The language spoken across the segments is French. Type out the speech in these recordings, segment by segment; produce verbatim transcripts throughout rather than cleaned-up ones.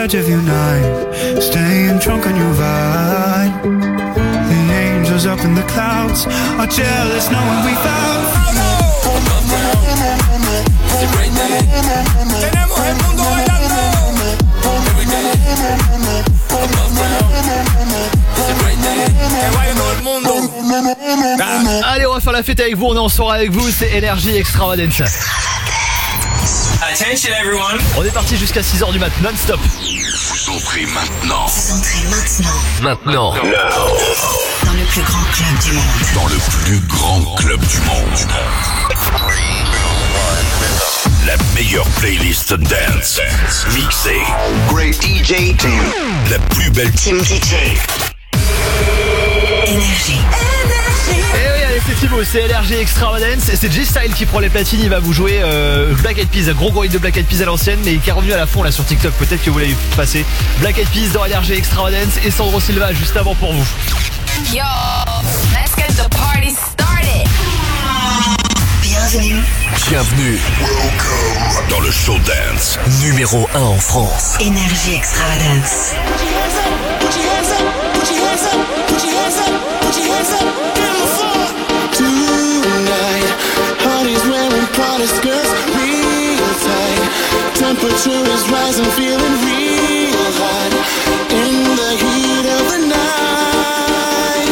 edge of your night, staying drunk on your vibe. The angels up in the clouds are jealous knowing we found. Tenemos el mundo bailando. Que vaya todo el mundo. Allez, on va faire la fête avec vous, on est en soirée avec vous, c'est Énergie Extravagance. Attention everyone. On est parti jusqu'à six heures du mat, non-stop. Vous entrez maintenant. Vous entrez maintenant. Maintenant. Dans le plus grand club du monde. Dans le plus grand club du monde. La meilleure playlist dance. Mixée. Great D J team. La plus belle Team D J. Énergie. Et oui, allez, c'est Thibaut, c'est Énergie Extravagance. Et c'est G-Style qui prend les platines, il va vous jouer euh, Black Eyed Peas, gros gros hit de Black Eyed Peas à l'ancienne, mais qui est revenu à la fond là sur TikTok, peut-être que vous l'avez passé. Black Eyed Peas dans Énergie Extravagance et Sandro Silva juste avant pour vous. Yo, let's get the party started. Bienvenue. Bienvenue. Welcome. Dans le show dance numéro un en France. Énergie Extravagance. Tonight, parties wearing Prada skirts, real tight. Temperature is rising, feeling real hot. In the heat of the night.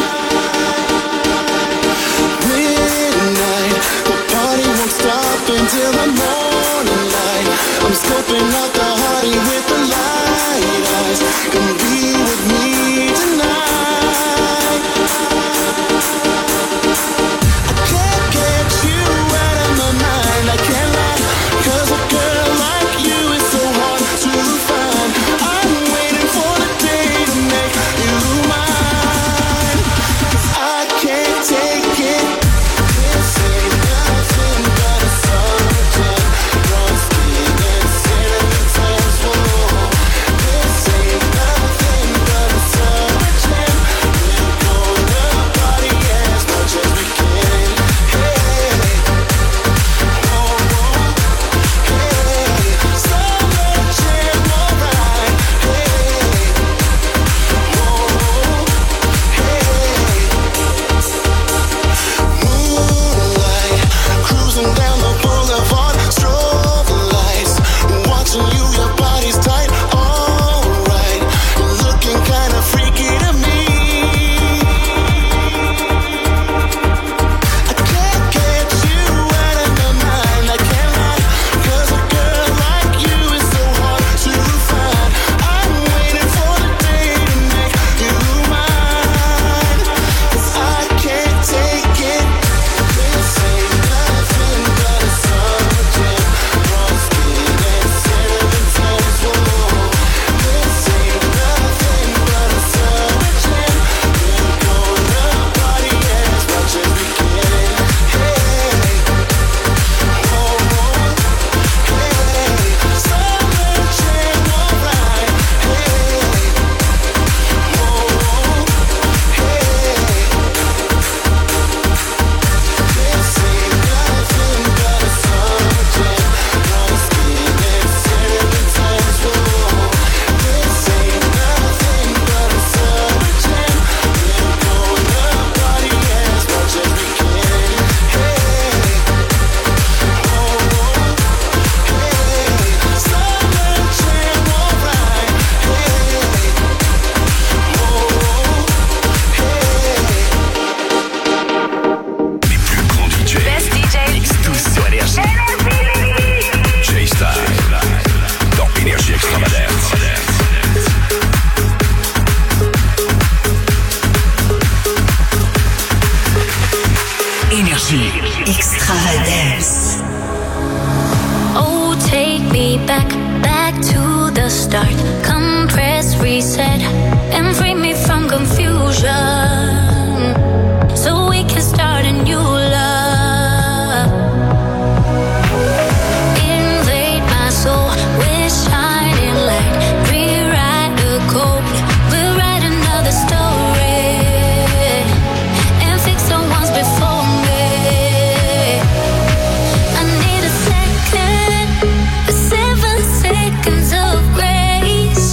Midnight, the party won't stop until the morning light. I'm scoping out the party with the light eyes. Come be with me tonight. Extravagance. Oh, take me back, back to the start. Compress, reset, and free me from confusion. So we can start a new love. Invade my soul with shining light. Rewrite the code, we'll write another story. And fix the ones before me. I need a second, seven seconds of grace.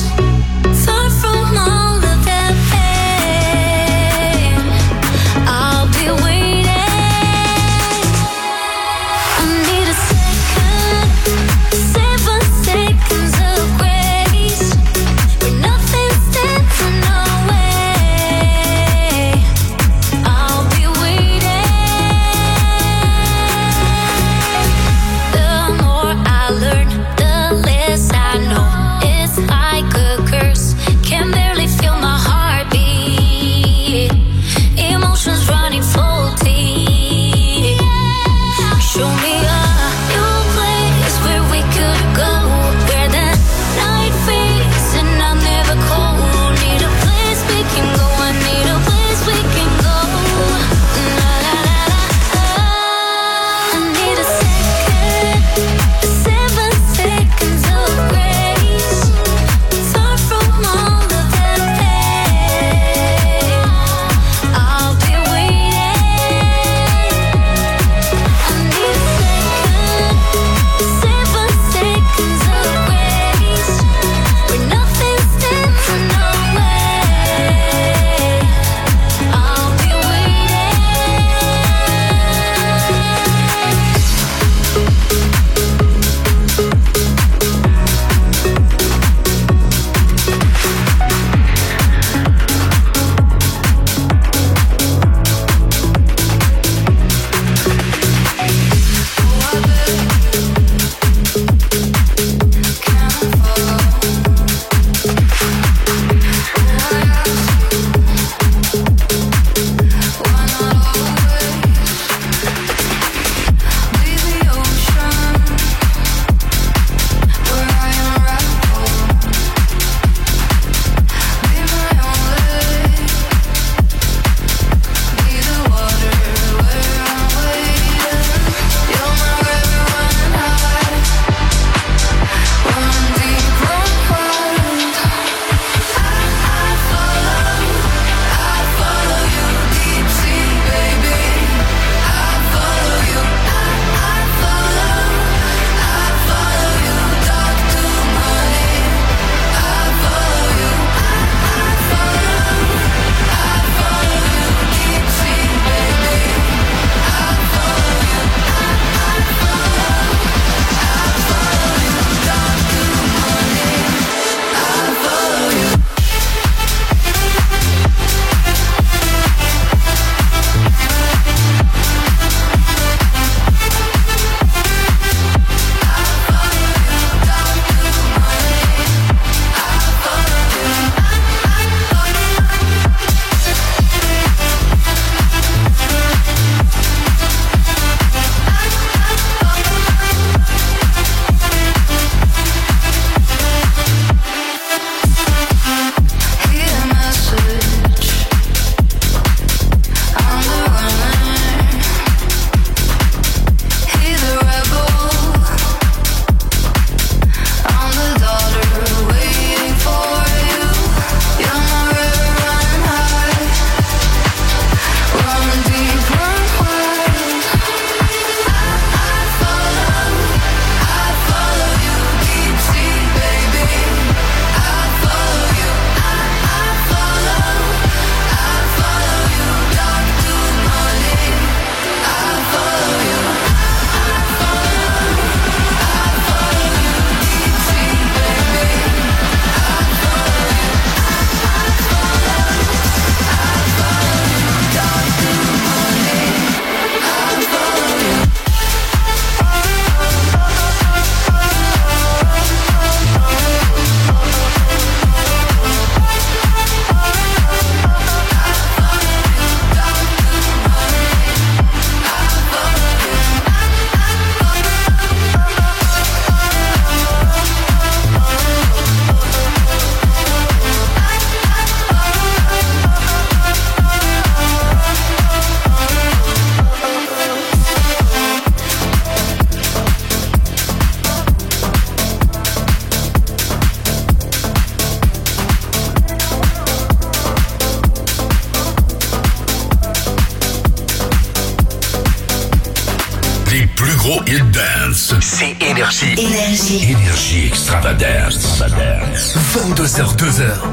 gros hit dance. C'est Énergie. Énergie. Énergie Extravagance. vingt-deux heures, deux heures.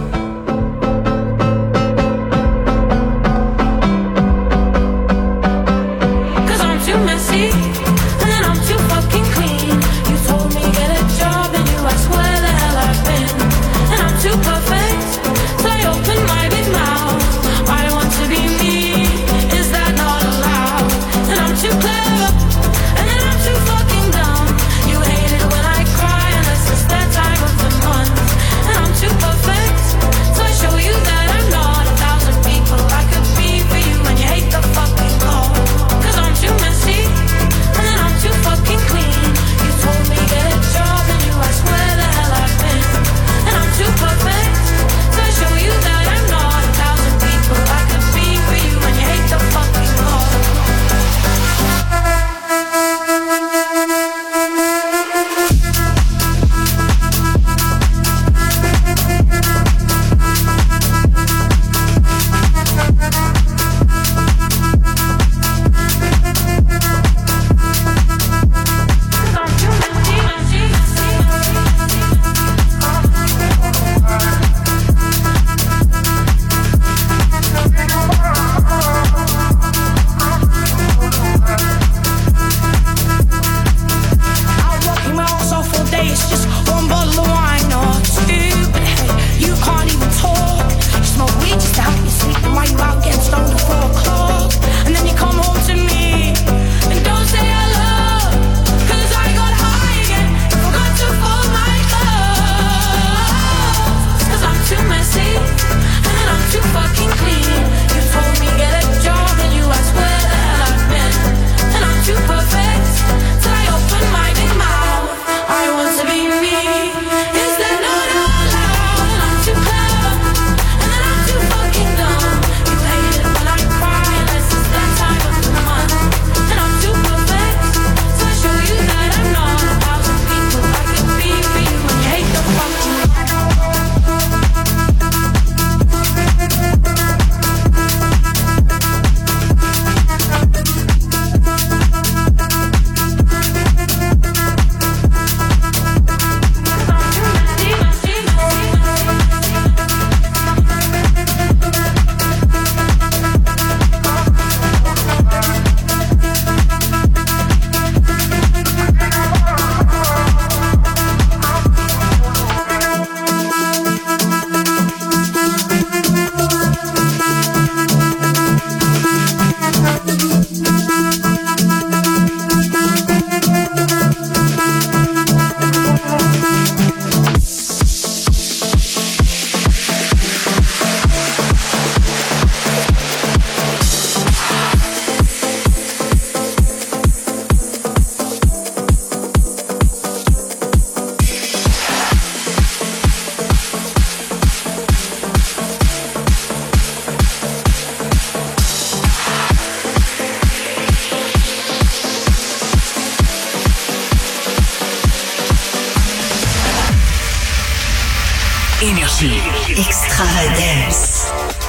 Énergie Extravagance.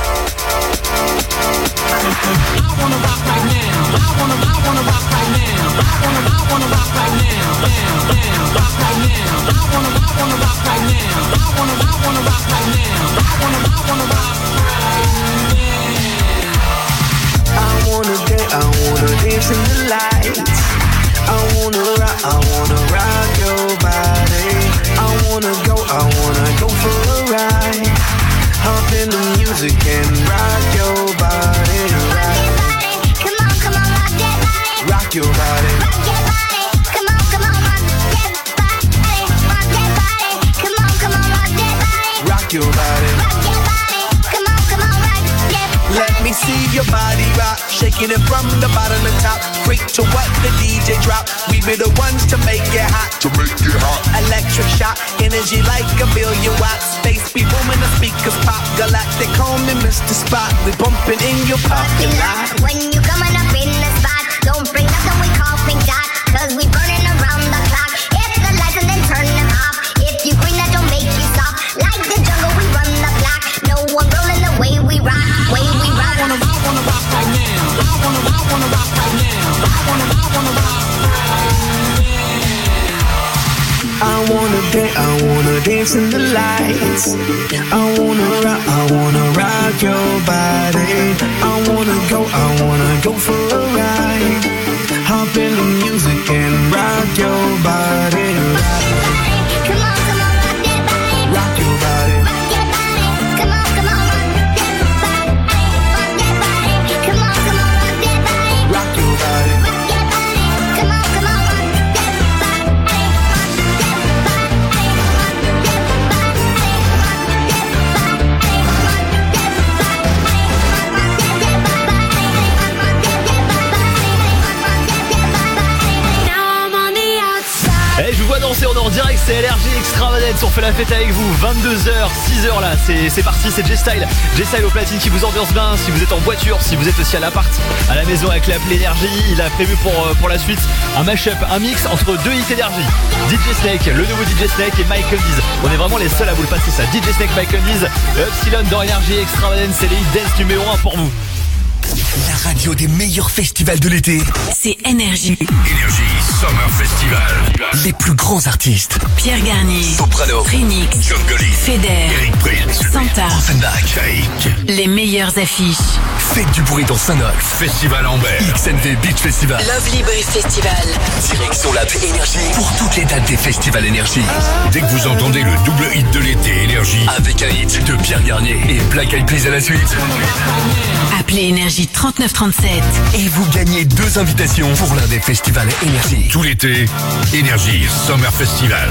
I wanna dance, I wanna dance in the lights. I wanna rock, I wanna rock your body. I wanna go, I wanna go for a ride. Hop in the music and rock your body. Rock. Come on, come on, rock that body. Rock your body. Rock your body. Come on, come on, rock that body. Rock that body. Come on, come on, rock that body. Rock your body. Rock your body. Come on, come on, rock that body. Let me see your body rock, shaking it from the bottom to top. Freak to what the D J drop. We be the ones to make it hot. To make it hot. Electric shock, energy like a billion watts. Space be booming, the speakers pop. Galactic, call me Mister Spot. We bumping in your parking lot. When you coming up in the spot, don't bring nothing we call pink dot, cause we burning around the clock. Hit the lights and then turn them off. If you green, that don't make you stop. Like the jungle, we run the block. No one rolling the way we rock, way we rock. I wanna, I wanna rock right now. I wanna, I wanna rock right now. I wanna, I wanna rock right now. wanna dance in the lights. I wanna rock, I wanna rock your body. I wanna go, I wanna go for a ride. Hop in the music and rock your body. Come on, come on, rock that body. Rock your body. Rock that body. Come on, come on, rock that body. Rock that body. Come on, come on, rock that body. Rock your body. Rock that body. Come on, come on, rock that body. Rock that body. Eh, je vous vois danser, on est en direct, c'est L R J Extravagance, on fait la fête avec vous, vingt-deux heures, six heures là, c'est, c'est parti, c'est J-Style, J-Style au platine qui vous ambiance bien, si vous êtes en voiture, si vous êtes aussi à l'appart, à la maison avec l'appli Énergie, il a prévu pour, pour la suite un mash-up, un mix entre deux hits Énergie, D J Snake, le nouveau D J Snake et Michael Dees, on est vraiment les seuls à vous le passer ça, D J Snake, Michael Dees, Epsilon dans Énergie Extravagance, c'est les hits dance numéro un pour vous. La radio des meilleurs festivals de l'été. C'est Énergie. Énergie Summer Festival. Les plus grands artistes. Pierre Garnier, Soprano, Phoenix, Jungly, Feder, Eric Prince, Santa, Offenbach, Fake. les meilleures affiches. Faites du bruit dans Saint-Nolf. Festival Amber. X N V Beach Festival. Love Libre Festival. Direction Lab Énergie pour toutes les dates des festivals Énergie. Dès que vous entendez le double hit de l'été Énergie avec un hit de Pierre Garnier et Black Eyed Peas à la suite. Appelez Énergie trente-neuf trente-sept. Et vous gagnez deux invitations pour l'un des festivals Énergie. Tout l'été, Énergie Summer Festival.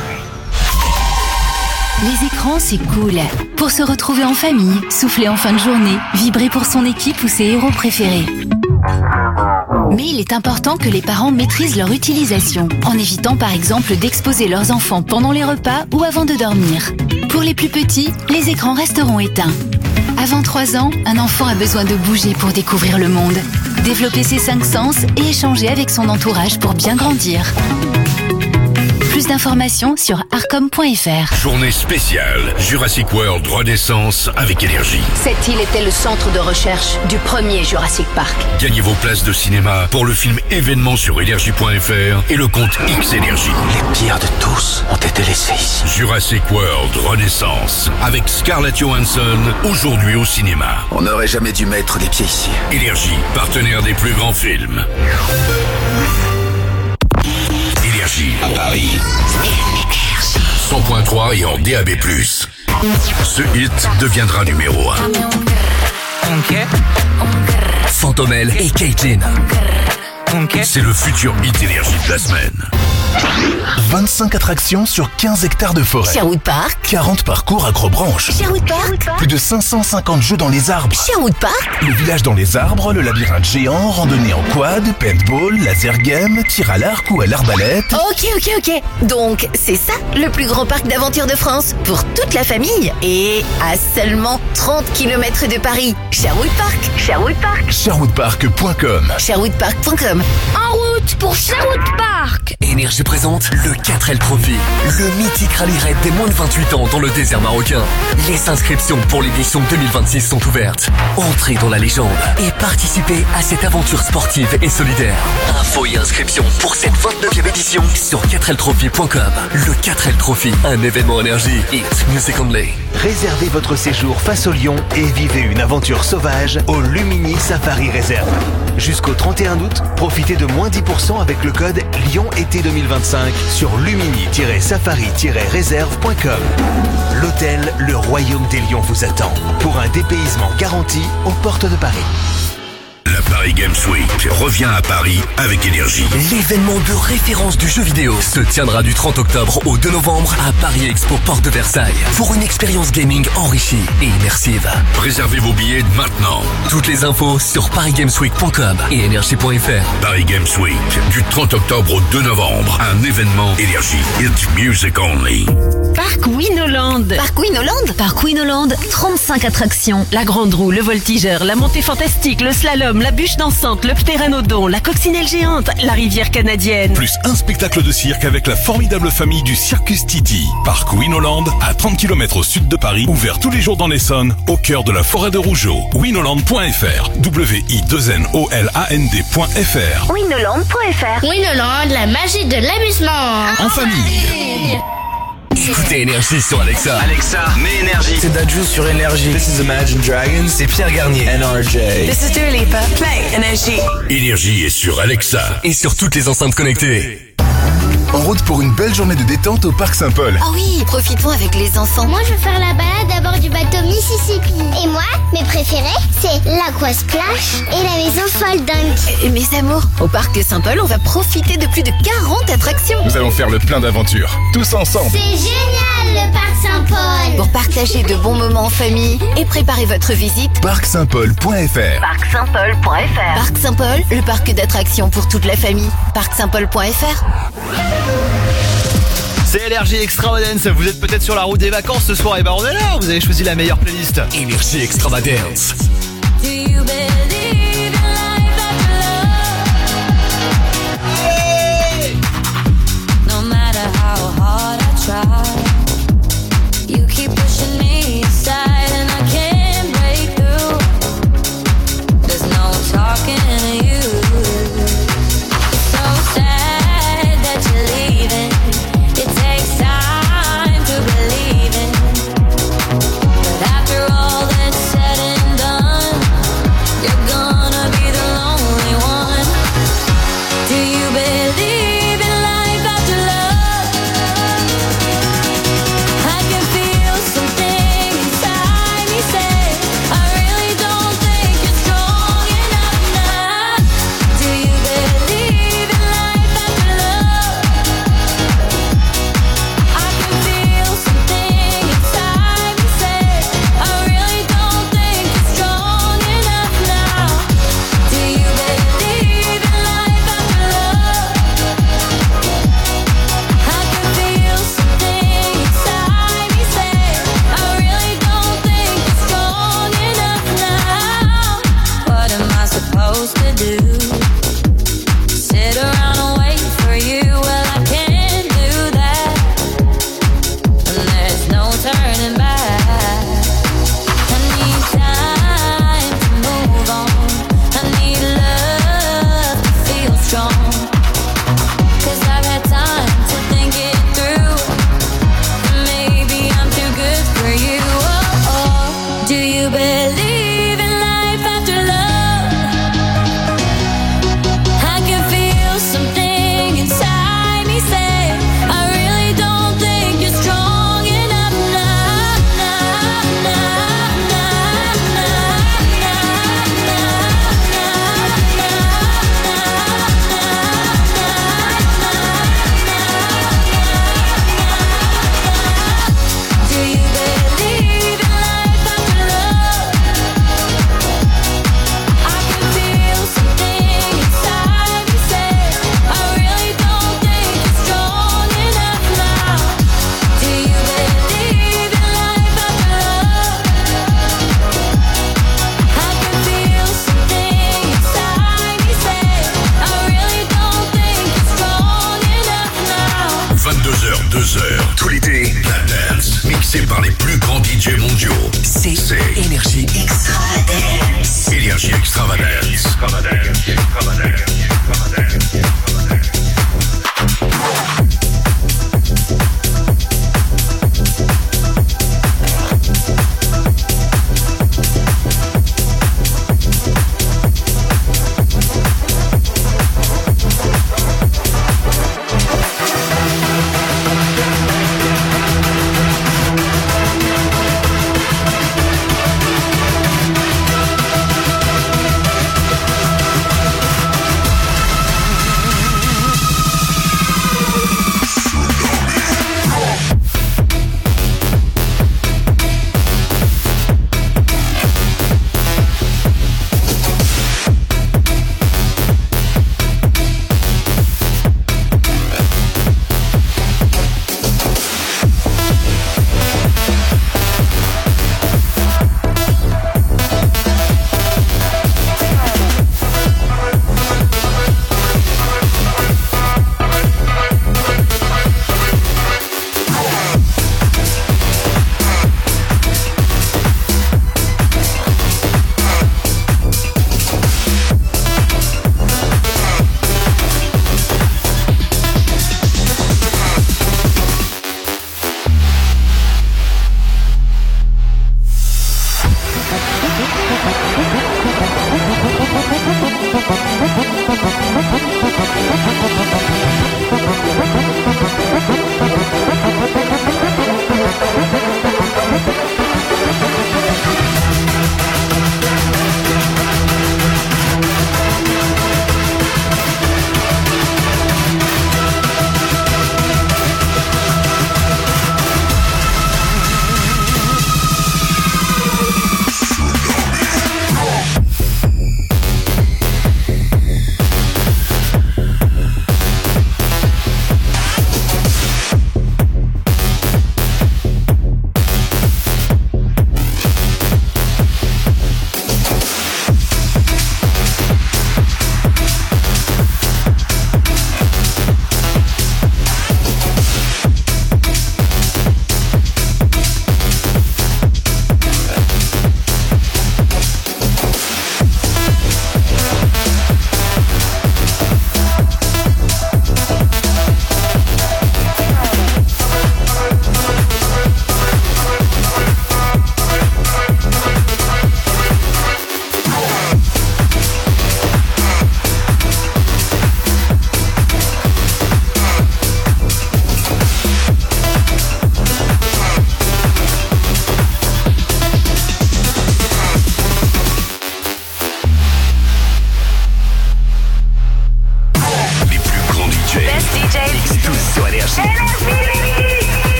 Les écrans, c'est cool. Pour se retrouver en famille, souffler en fin de journée, vibrer pour son équipe ou ses héros préférés. Mais il est important que les parents maîtrisent leur utilisation, en évitant par exemple d'exposer leurs enfants pendant les repas ou avant de dormir. Pour les plus petits, les écrans resteront éteints. Avant trois ans, un enfant a besoin de bouger pour découvrir le monde, développer ses cinq sens et échanger avec son entourage pour bien grandir. Plus d'informations sur arcom point f r. Journée spéciale Jurassic World Renaissance avec Énergie. Cette île était le centre de recherche du premier Jurassic Park. Gagnez vos places de cinéma pour le film événement sur énergie point f r et le compte X Énergie. Les pires de tous ont été laissés ici. Jurassic World Renaissance avec Scarlett Johansson aujourd'hui au cinéma. On n'aurait jamais dû mettre les pieds ici. Énergie, partenaire des plus grands films. Énergie à Paris. cent point trois et en D A B plus. Ce hit deviendra numéro un. Fantomel et Caitlyn. C'est le futur hit Énergie de la semaine. vingt-cinq attractions sur quinze hectares de forêt. Sherwood Park. quarante parcours acrobranche. Sherwood Park. Plus de cinq cent cinquante jeux dans les arbres. Sherwood Park. Le village dans les arbres, le labyrinthe géant, randonnée en quad, paintball, laser game, tir à l'arc ou à l'arbalète. Ok, ok, ok. Donc, c'est ça, le plus grand parc d'aventure de France, pour toute la famille. Et à seulement trente kilomètres de Paris. Sherwood Park. Sherwood Park. Sherwood Park point com. Sherwood Park point com. En route pour Sherwood Park. Énergie présente le quatre L Trophy, le mythique rallye raid des moins de vingt-huit ans dans le désert marocain. Les inscriptions pour l'édition deux mille vingt-six sont ouvertes. Entrez dans la légende et participez à cette aventure sportive et solidaire. Infos et inscriptions pour cette vingt-neuvième édition sur quatre L trophy point com. Le quatre L Trophy, un événement Énergie. It's music only. Réservez votre séjour face au lion et vivez une aventure sauvage au Lumini Safari Reserve. Jusqu'au trente et un août, profitez de moins dix pour cent avec le code Lyon été deux mille vingt-cinq sur lumini safari réserve point com. L'hôtel Le Royaume des Lions vous attend pour un dépaysement garanti aux portes de Paris. La Paris Games Week revient à Paris avec Énergie. L'événement de référence du jeu vidéo se tiendra du trente octobre au deux novembre à Paris Expo Porte de Versailles pour une expérience gaming enrichie et immersive. Réservez vos billets maintenant. Toutes les infos sur paris games week point com et énergie point f r. Paris Games Week du trente octobre au deux novembre. Un événement Énergie. It's music only. Parc Winoland. Parc Winoland. Parc Winoland, trente-cinq attractions. La grande roue, le voltigeur, la montée fantastique, le slalom, la bûche dansante, le ptéranodon, la coccinelle géante, la rivière canadienne. Plus un spectacle de cirque avec la formidable famille du Circus Titi. Parc Winoland, à trente kilomètres au sud de Paris, ouvert tous les jours dans l'Essonne, au cœur de la forêt de Rougeau. winoland point f r. W I deux N O L A N D point f r. winoland point f r. Winoland, la magie de l'amusement. En famille. Écoutez Énergie sur Alexa. Alexa, mets Énergie. C'est Dadju sur Énergie. This is Imagine Dragons. C'est Pierre Garnier. N R J. This is Dua Lipa. Play Énergie. Énergie est sur Alexa et sur toutes les enceintes connectées. En route pour une belle journée de détente au Parc Saint-Paul. Oh oui, profitons avec les enfants. Moi, je veux faire la balade à bord du bateau Mississippi. Et moi, mes préférés, c'est l'Aqua Splash et la maison Fall Dunk. Et mes amours, au Parc Saint-Paul, on va profiter de plus de quarante attractions. Nous allons faire le plein d'aventures, tous ensemble. C'est génial, le Parc Saint-Paul. Pour partager de bons moments en famille et préparer votre visite, parc saint paul point f r. parc saint paul point f r. Parc Saint-Paul, le parc d'attractions pour toute la famille. parc saint paul point f r. C'est Énergie Extravagance, vous êtes peut-être sur la route des vacances ce soir, et ben on est là, vous avez choisi la meilleure playlist. Énergie Extravagance. Do you believe in life after love? No matter how hard I try, you keep pushing me aside and I can't break through. There's no talking to you. It's so sad that you're leaving. It takes time to believe it. But after all that's said and done, you're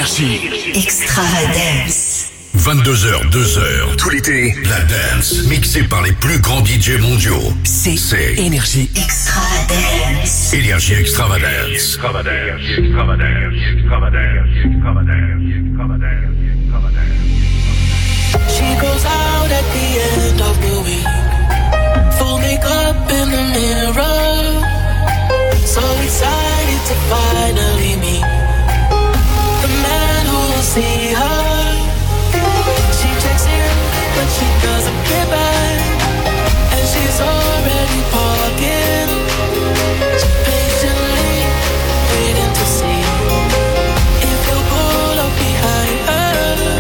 Énergie. Extravagance. vingt-deux heures, deux heures. Tout l'été, la dance. Mixée par les plus grands D J mondiaux. C'est C'est Énergie. Extravagance. Énergie Extravagance. She goes out at the end of the week. Full makeup in the mirror. So excited to finally meet the man who will see her. She checks in, but she doesn't get back. And she's already parking. Patiently waiting to see if he'll pull up behind her.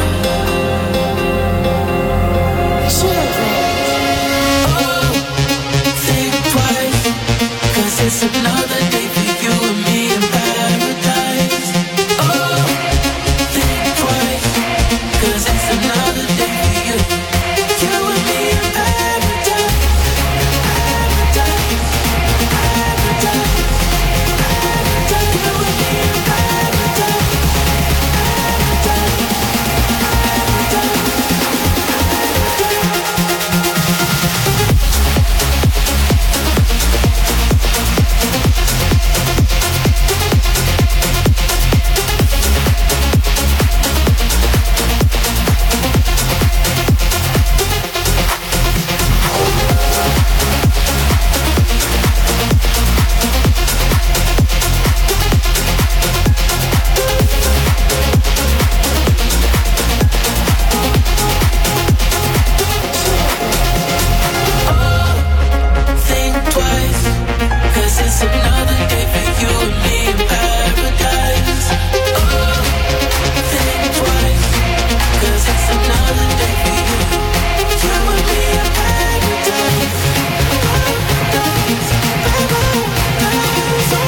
Oh, think twice, 'cause it's another day for you and me in paradise. Oh, think twice, 'cause it's another day for you, you and me in paradise. Paradise, paradise, paradise, you and me in paradise. Paradise, think twice, 'cause it's another day for you and me in paradise. Oh, think twice, 'cause it's another day for you, you and me in paradise. Paradise, paradise, oh,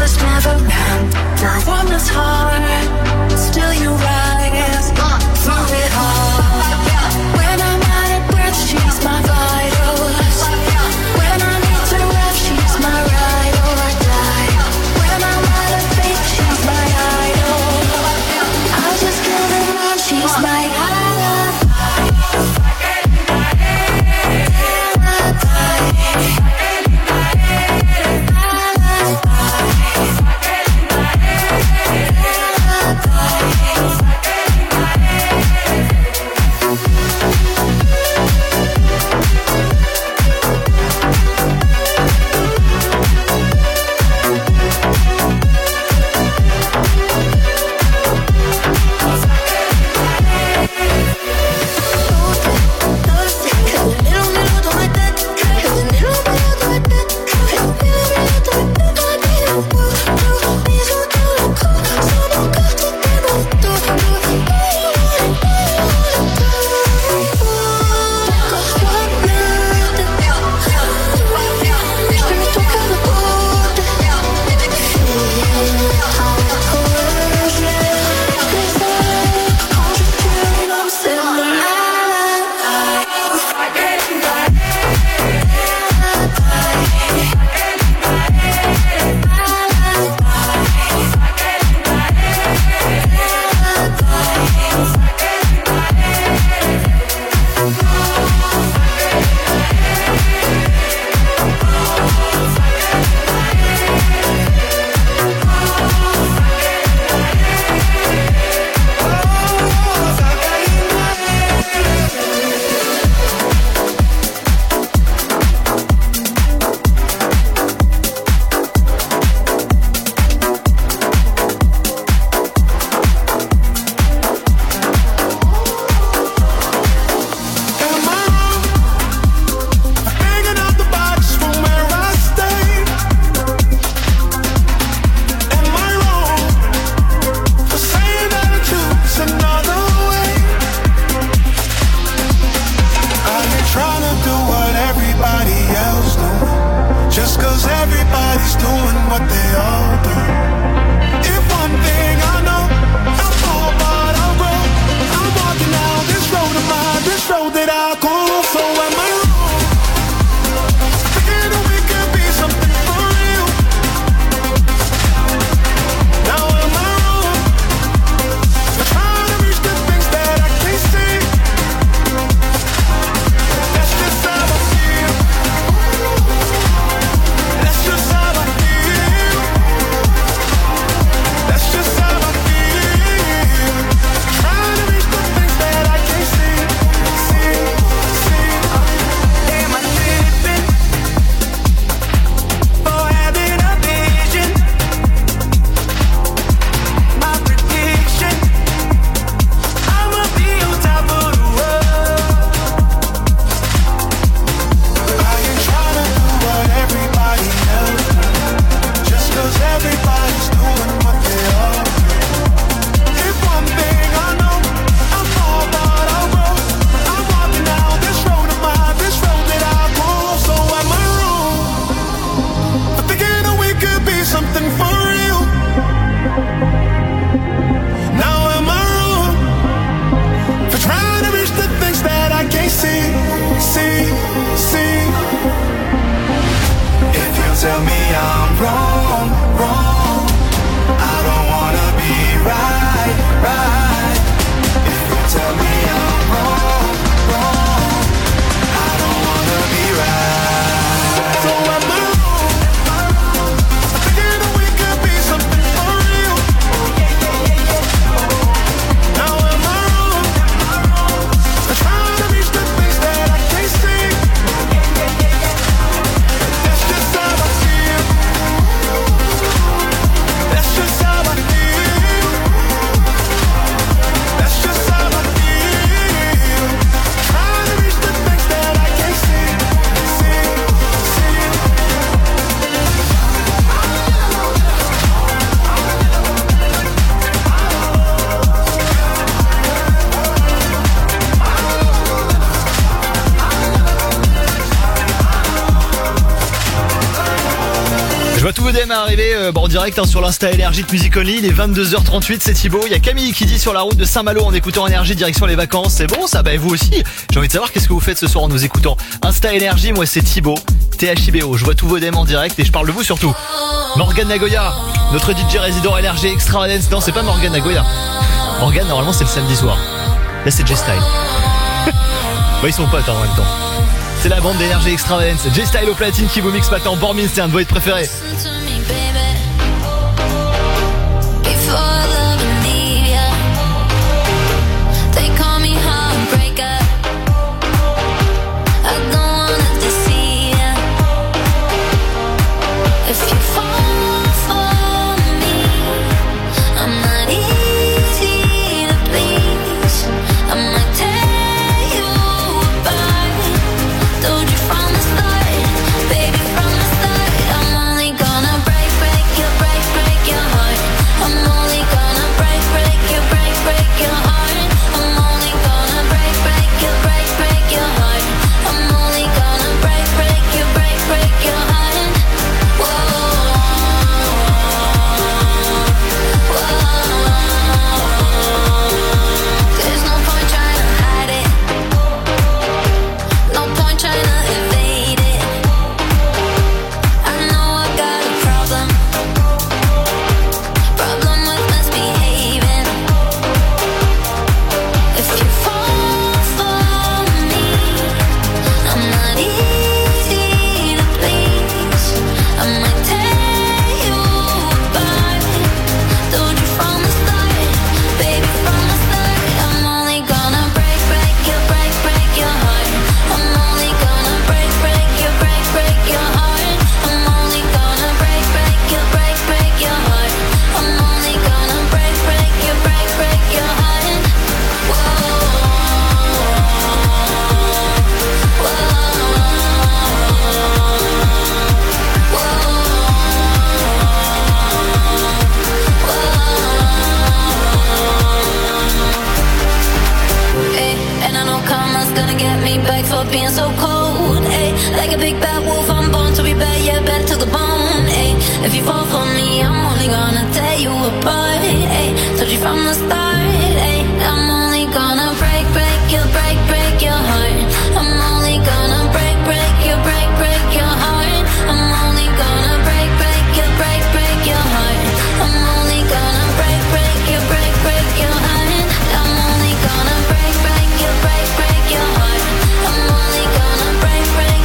was never meant for a woman's heart. Still you rise through it all. When I'm out of breath, she's my vitals. When I need to rest, she's my ride or die. When I'm out of faith, she's my idol. I just can't run, she's my idol. Bye. vois tous vos D M arriver euh, bon, en direct hein, sur l'Insta Énergie de Music Only. Il est vingt-deux heures trente-huit, c'est Thibaut. Il y a Camille qui dit sur la route de Saint-Malo en écoutant Énergie direction les vacances. C'est bon ça? Bah vous aussi. J'ai envie de savoir qu'est-ce que vous faites ce soir en nous écoutant. Insta Énergie, moi c'est Thibaut, T H I B O. Je vois tous vos D M en direct et je parle de vous surtout. Morgane Nagoya, notre D J résident Énergie Extravagance. Non, c'est pas Morgane Nagoya. Morgane, normalement c'est le samedi soir. Là c'est J-Style. Bah ils sont potes hein, en même temps. C'est la bande d'Énergie Extravagance. J-Style au platine qui vous mixe maintenant. Bormin, c'est un de vos hits préférés.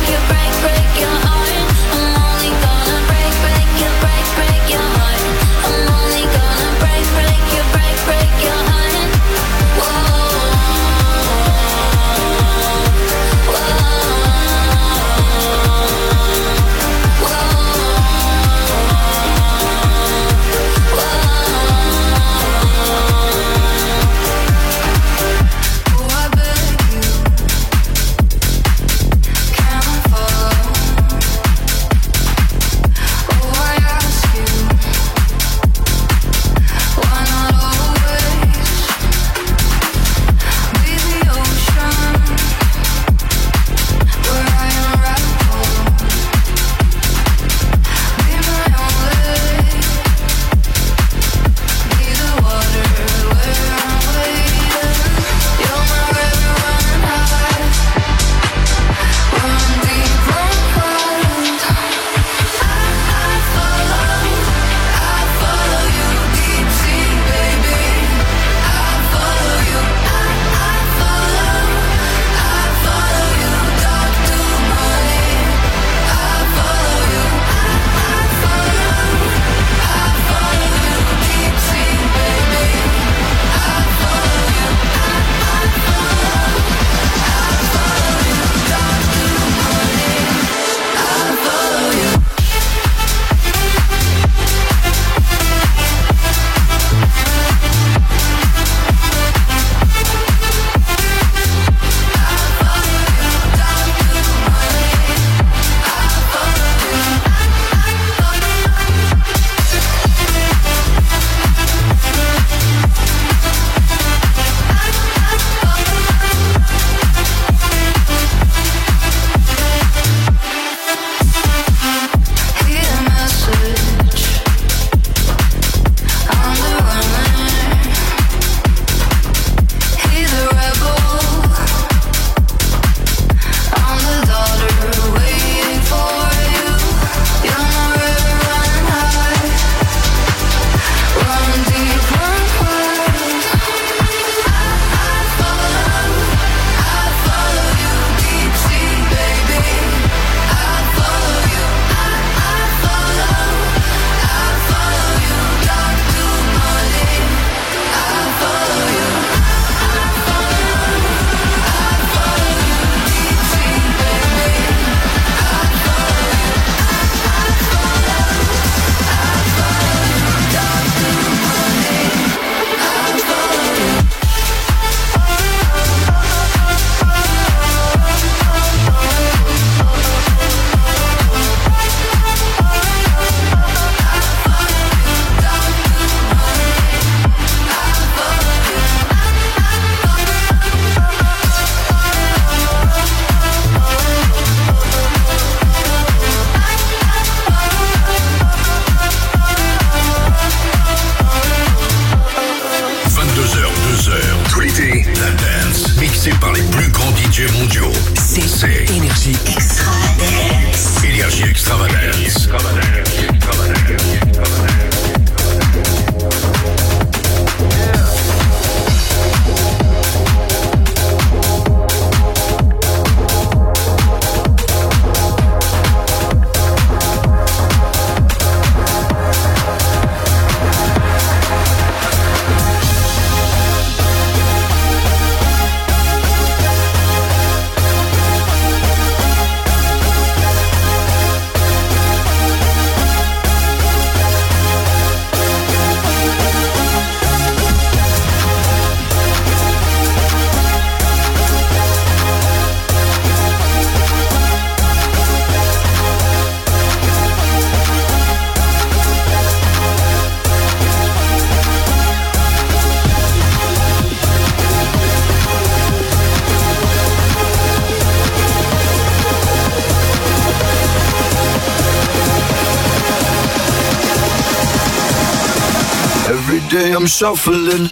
I'm day I'm shuffling.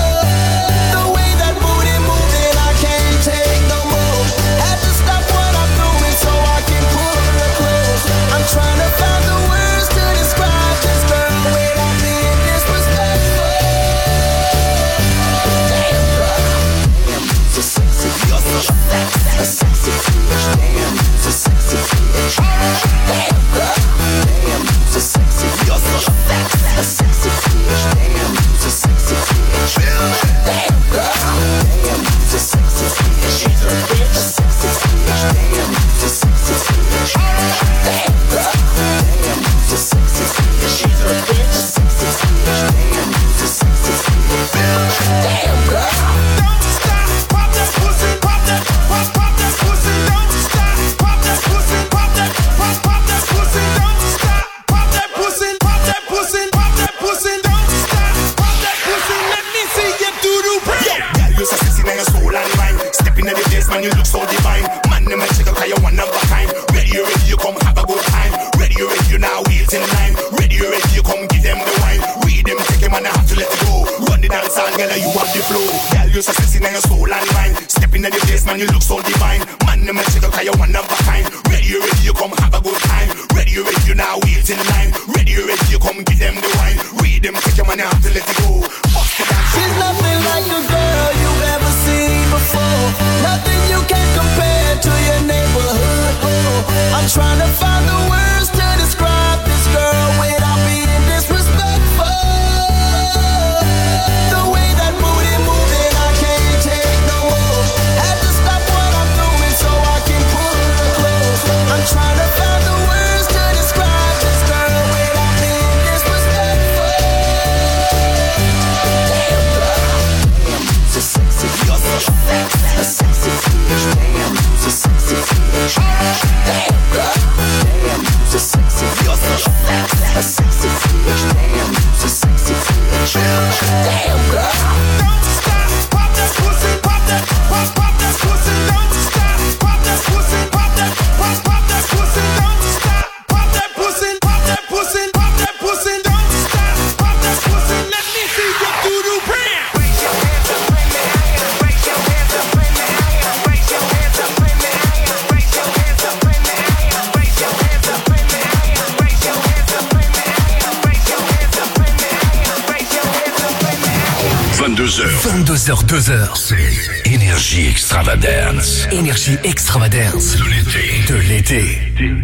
What I'm you look so divine. Man, them a check out, cause you one of a kind. Ready, you ready, you come have a good time. Ready, you ready, you now wheels in line. Ready, you ready, you come give them the wine. Read them, take him and I have to let it go. Run the dance and girl, you have the flow. Girl, you so sexy, now your soul and mind. Step in the place, man, you look so divine. Man, them a check out, cause you one of a kind. Ready, you ready, you come have a good time. Ready, you ready, you now wheels in line. Ready, you ready, you come give them the wine. Read them, take him and I have to let it go. Bust the dance. She's nothing like a girl you've ever seen before. Nothing you can compare to your neighborhood. Oh, I'm trying to find the words to describe this girl without being disrespectful. The way that booty moving, I can't take no more. Had to stop what I'm doing so I can pull her close. I'm trying to find the words to describe this girl without being disrespectful. Damn girl, so sexy, you're so sexy, a sexy bitch. Damn, so sexy bitch. Damn girl, damn, so sexy, you're so sexy, a sexy bitch. Damn, so sexy bitch. Damn girl, don't stop, pop that pussy, pop that, pop, pop that pussy, don't stop, pop that pussy, pop that, pop, pop that pussy, don't stop, pop that pussy, pop that pussy, pop that pussy, don't stop, pop that pussy. Let me see you do the brand. Raise your hands up in the air, raise your hands up in the air, raise your hands up in the air, raise your hands up in the air, raise your hands up in the air, raise your hands up in the air, raise your hands up in the air, raise your hands up in the air. vingt-deux heures. vingt-deux heures, deux heures. C'est Énergie Extravagance. Énergie Extravagance. De l'été. De l'été.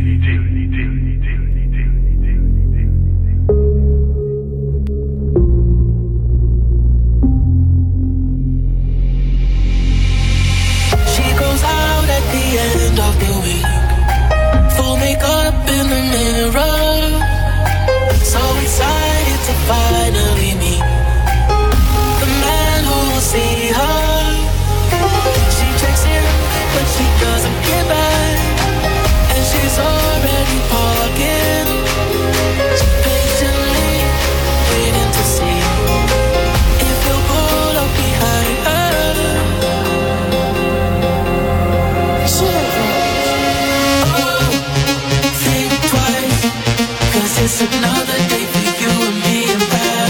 She goes out at the end of the week. Full makeup in the mirror. So excited to finally meet the man who will see her. She checks in, but she doesn't get back. And she's already parking. Patiently waiting to see if he'll pull up behind her. Oh, think twice, 'cause it's another day for you and me in paradise.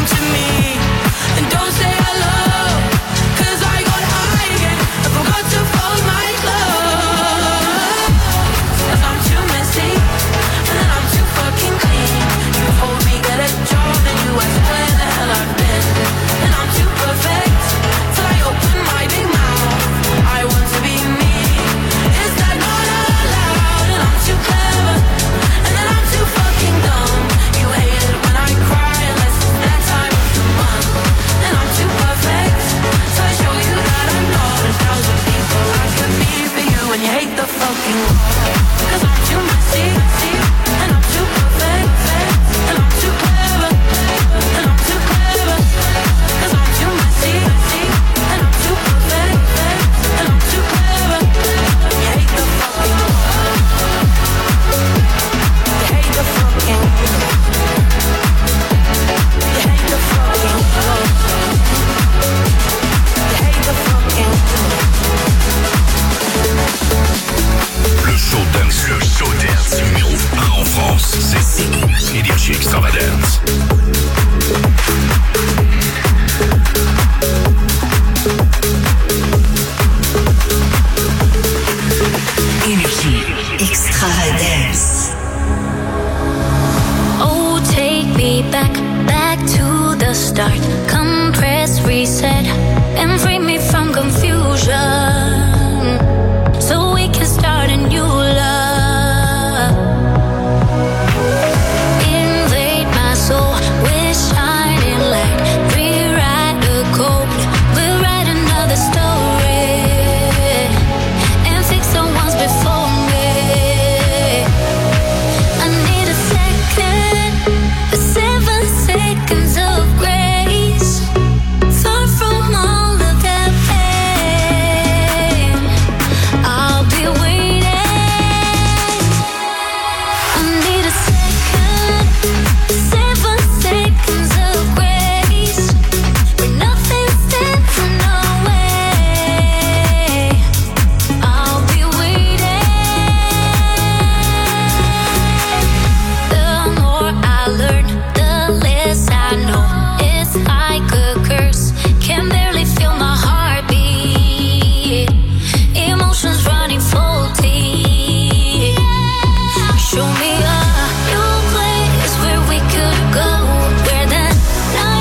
come to me and don't say hello, 'cause I got high again, I forgot to fold my clothes. 'Cause I'm too messy and I'm too fucking clean. You hold me, get a job, and you ask where the hell I've been. And I'm too perfect till I open my big mouth. I want to be me. Is that not allowed? And I'm too clever, and then I'm too fucking dumb. You hate it when I cry, unless it's that time of the month. And I'm too perfect, so I show you that I'm not a thousand people I could be for you, and you hate the fucking world. 'Cause I'm too messy, and I'm too perfect, and I'm too clever, and I'm too clever. 'Cause I'm too messy, and I'm too perfect, and I'm too clever. You hate the fucking world. You hate the fucking world. You hate the fucking world. You hate the fucking world. Le show dance, le show dance numéro un en France, c'est Énergie Extravagance. Énergie Extravagance. Oh, take me back, back to the start. Compress, reset.